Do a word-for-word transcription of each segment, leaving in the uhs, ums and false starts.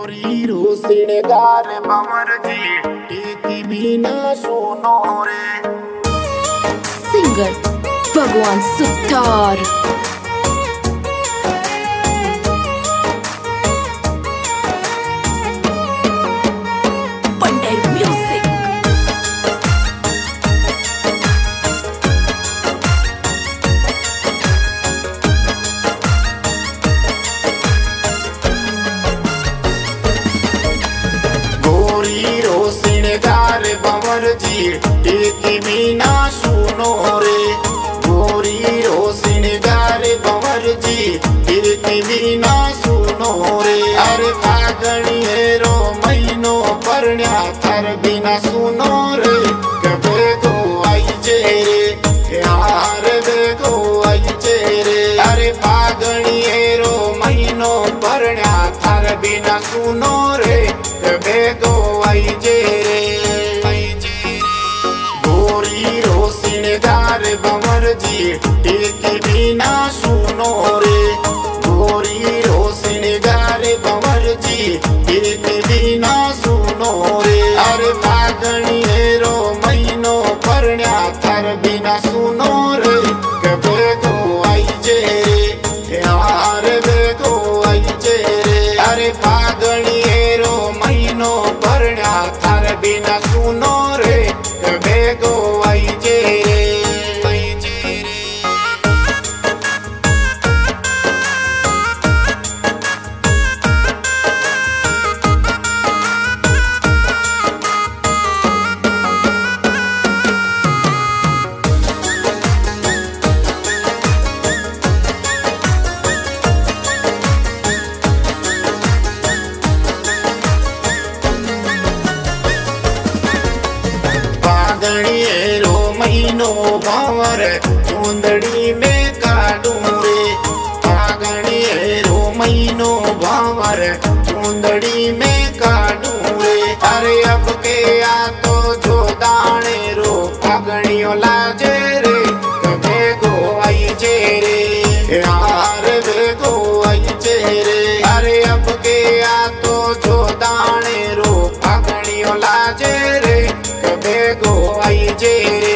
गोरी रोसिण गार बमर जी टेकी बिना सोनो रे। सिंगर भगवान सुतार। पंडेर म्यूजिक। गोरी रोसिण गार बमर जी टेकी बिना सुनो रे। गोरी रोसिण गार बमर जी टेकी बिना सुनो रे। अरे फागणी हेरो महीनो परण्या थार बिना सुनो रे। कबे गो आई जे रे यार बेगो आई जे रे। अरे फागणी हेरो महीनो परण्या थार बिना सुनो रे। कबे गो आई जे रे। गोरी रोसिण गार बमर जी टेकी बिना सुनो रे। गोरी रोसिण गार बमर जी टेकी बिना सुनो रे। अरे फागणी हेरो महीनो परण्या थार बिना सुनो रे। कबे गो आई जे रे यार बेगो आई जे रे। अरे फागणी हेरो महीनो परण्या थार बिना सुनो रे। कबे गो आई जे रे। फागणी हेरो महीनो भावर चूंदड़ी में काटू रे। फागणी हेरो महीनो भावर चूंदड़ी में काटू रे। अरे अब के आ तो जो दाने रो फागणियो लाजे रे। कबे गो आई जे रे यार बेगो आई जे रे। अरे अब के आ तो जो दाने रो फागणियो लाजे रे। कबे गो आई जे रे।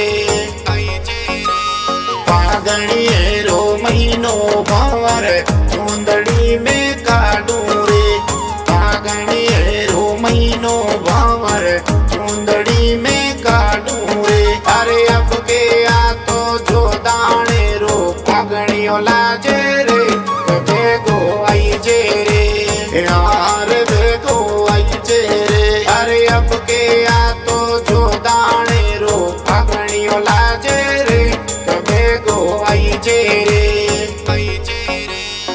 फागणी हेरो महीनो भावर चूंदड़ी में काटू रे। फागणी हेरो महीनो भावर चूंदड़ी में काटू रे। अरे अब के आ तो जो दाने रो फागणियो लाजे रे। कबे गो आई जे रे यार बेगो आई जे रे। अरे अब के आ तो जो दाने रो फागणियो लाजे रे। कबे गो आई जे रे आई जे रे।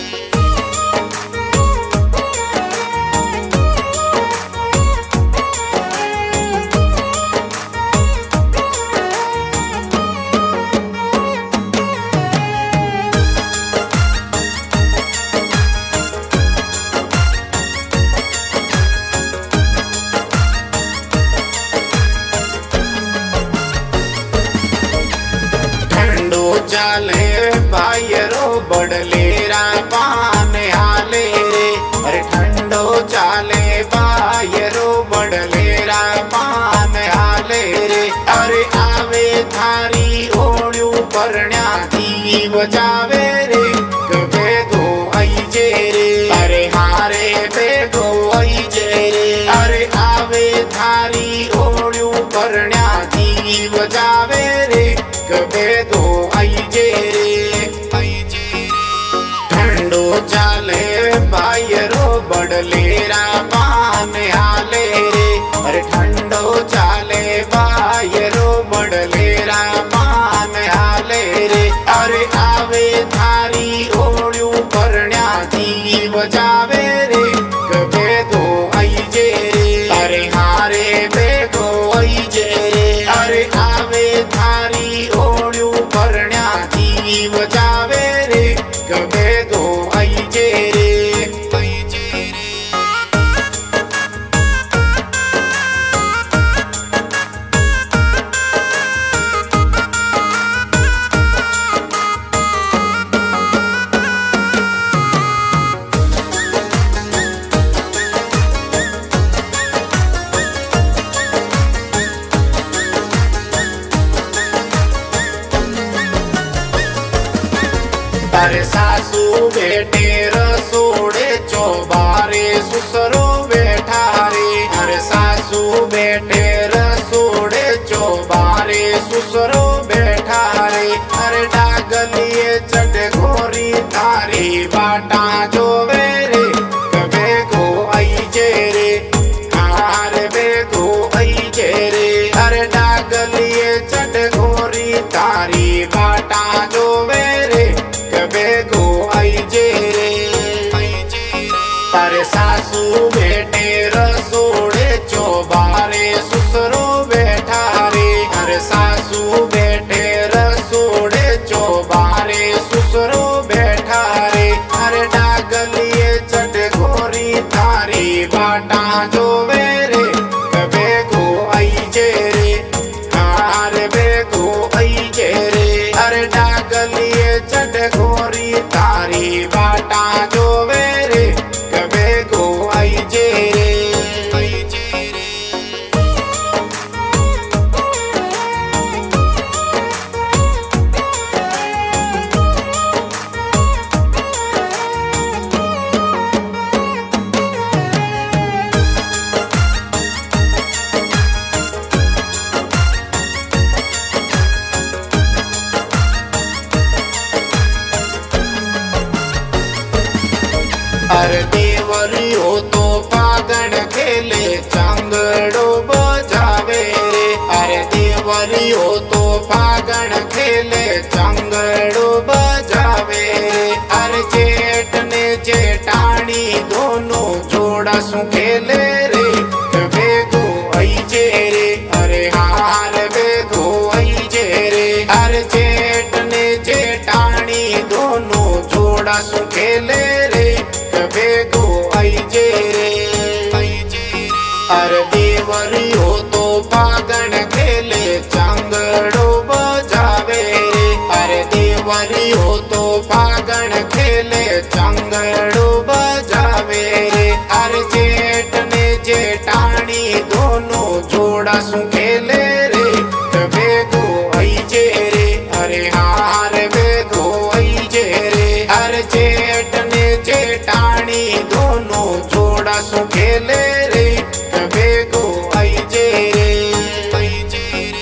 ठंडो चाले बायरो बड़लेरा पान हाले रे। अरे ठंडो चाले बायरो बड़लेरा पान हाले रे। अरे आवे थारी ओढ़ू परण्या दी बजावे रे। कबे गो आई जे रे। अरे हारे बेगो आई जे रे। अरे आवे थारी ओढ़ू परण्या दी बजावे रे। कबे गो आई जे रे आई जे रे। ठंडो चाले बायरो बड़लेरा पान हाले रे। अरे ठंडो चाले बायरो बड़लेरा पान हाले रे। अरे आवे थारी ओढ़ू परण्या दी बजावे रे। कबे गो आई जे रे। अरे हारे बेगो आई जे रे। अरे आवे थारी ओढ़ू परण्या दी बजावे रे। कबे गो आई जे रे आई जे रे। बेटे रसोड़े चौबारे सुसरो बैठा रे। अरे सासू बेटे रसोड़े चौबारे सुसरो बैठा रे। अरे डागलिए चट घोरी तारी बाटा जो बेरे कबे को आई जे रे। हार बे को आई जे रे। अरे डागलिए चट घोरी तारी बाटा जो बेरे कबे को आई जे रे। अरे सासू बेटे रसोड़े चौबारे सुसरो बैठा रे। अरे सासू बेटे रसोड़े चौबारे सुसरो बैठा रे। अरे डागलिए चट घोरी तारी बाटा जो बेरे कबे को आई जे रे। हार बे को आई जे रे। अरे डागलिए चट घोरी तारी बाटा जो बेरे कबे को आई जे रे। आई जे रे। अरे देवरी हो तो पागण खेले चांगड़ो बजावे रे। अरे देवरी हो तो पागण खेले चांगड़ो बजावे रे। अरे जेठ ने जेठानी दोनों जोड़ा सु खेले रे कबे को आई जे रे। अरे हार बे को आई जे रे। अरे जेठ ने जेठानी दोनों जोड़ा सु खेले रे कबे को आई जे रे। अरे देवरी हो तो पागण खेले चांगड़ो बजावे रे। अरे देवरी हो तो पागण खेले चांगड़ो बजावे रे। अरे जेठ ने जेठानी दोनों जोड़ा सु खेले रे कबे को आई जे रे। अरे हार बे को आई जे रे। अरे जेठ ने जेठानी दोनों जोड़ा सु खेले रे कबे को आई जे रे। आई जे रे।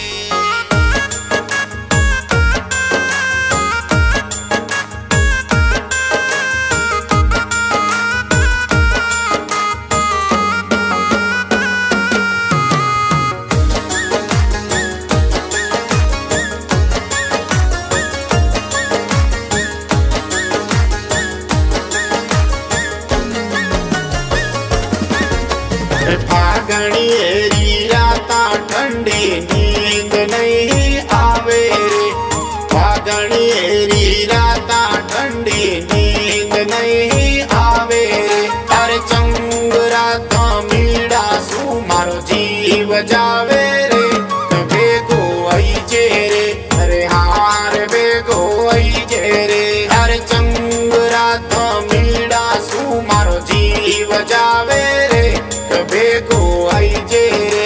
फागणी एरी राता ठंडी नींद नहीं आवे रे। फागणी एरी राता ठंडी नींद नहीं आवे रे। अरे चंगरा तो मीड़ा सु मारो जीव जावे रे कबे को आई जे रे। अरे हार बे को आई जे रे। अरे चंगरा तो मीड़ा सु मारो जीव जावे रे कबे को आई जे रे।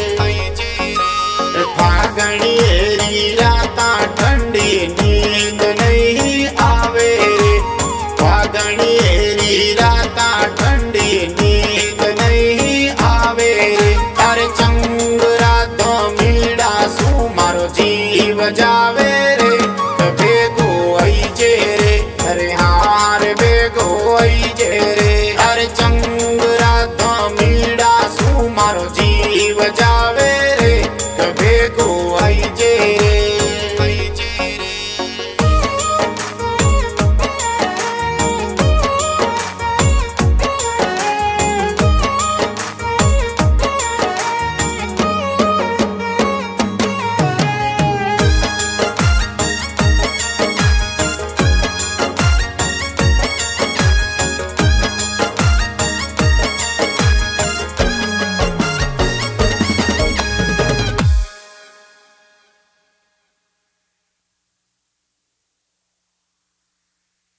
फागणी एरी राता ठंडी नींद नहीं आवे रे। फागणी एरी राता ठंडी नींद नहीं आवे रे। अरे चंगरा तो मीड़ा सु मारो जीव जावे रे कबे को आई जे रे। अरे हार बे को आई जे रे।